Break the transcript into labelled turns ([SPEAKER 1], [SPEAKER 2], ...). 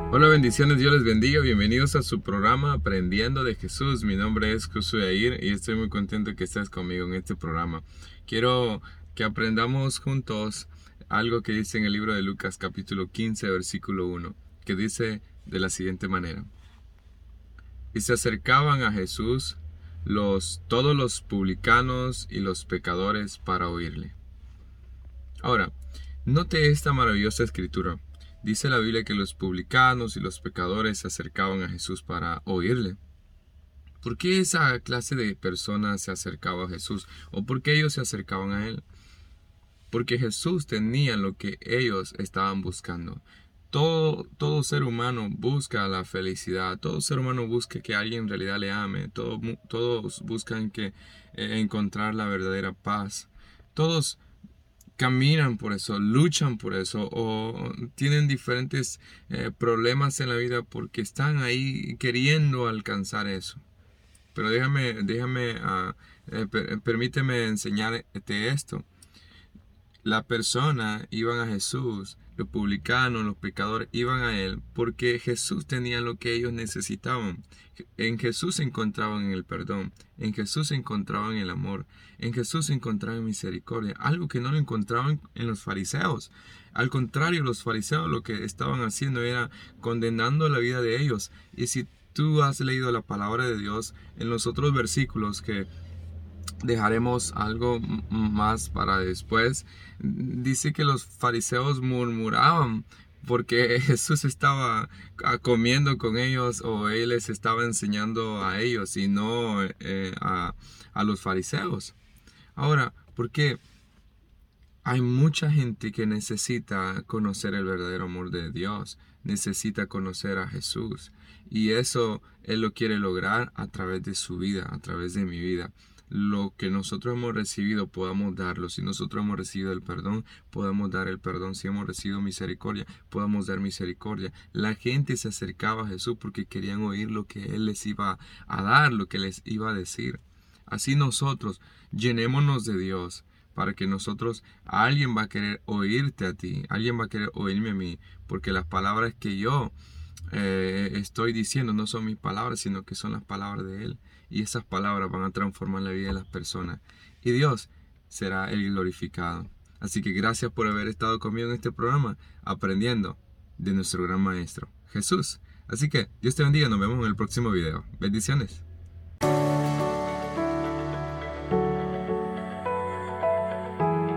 [SPEAKER 1] Hola, bendiciones, Dios les bendiga. Bienvenidos a su programa Aprendiendo de Jesús. Mi nombre es Josué Air y estoy muy contento que estés conmigo en este programa. Quiero que aprendamos juntos algo que dice en el libro de Lucas capítulo 15 versículo 1, que dice de la siguiente manera: y se acercaban a Jesús todos los publicanos y los pecadores para oírle. Ahora, note esta maravillosa escritura. Dice la Biblia que los publicanos y los pecadores se acercaban a Jesús para oírle. ¿Por qué esa clase de personas se acercaba a Jesús? ¿O por qué ellos se acercaban a Él? Porque Jesús tenía lo que ellos estaban buscando. Todo ser humano busca la felicidad. Todo ser humano busca que alguien en realidad le ame. Todos buscan encontrar la verdadera paz. Todos caminan por eso, luchan por eso o tienen diferentes problemas en la vida porque están ahí queriendo alcanzar eso. Pero permíteme enseñarte esto. La persona iban a Jesús, los publicanos, los pecadores iban a Él porque Jesús tenía lo que ellos necesitaban. En Jesús se encontraban en el perdón, en Jesús se encontraban en el amor, en Jesús se encontraban en misericordia, algo que no lo encontraban en los fariseos. Al contrario, los fariseos lo que estaban haciendo era condenando la vida de ellos. Y si tú has leído la palabra de Dios en los otros versículos que dejaremos algo más para después, dice que los fariseos murmuraban porque Jesús estaba comiendo con ellos o Él les estaba enseñando a ellos y no a los fariseos. Ahora, ¿por qué? Hay mucha gente que necesita conocer el verdadero amor de Dios, necesita conocer a Jesús, y eso Él lo quiere lograr a través de su vida, a través de mi vida. Lo que nosotros hemos recibido podamos darlo. Si nosotros hemos recibido el perdón, podemos dar el perdón. Si hemos recibido misericordia, podemos dar misericordia. La gente se acercaba a Jesús porque querían oír lo que Él les iba a dar, lo que les iba a decir. Así nosotros llenémonos de Dios, para que alguien va a querer oírte a ti, alguien va a querer oírme a mí, porque las palabras que yo estoy diciendo no son mis palabras, sino que son las palabras de Él, y esas palabras van a transformar la vida de las personas, y Dios será el glorificado. Así que gracias por haber estado conmigo en este programa, aprendiendo de nuestro gran maestro, Jesús. Así que Dios te bendiga, nos vemos en el próximo video. Bendiciones.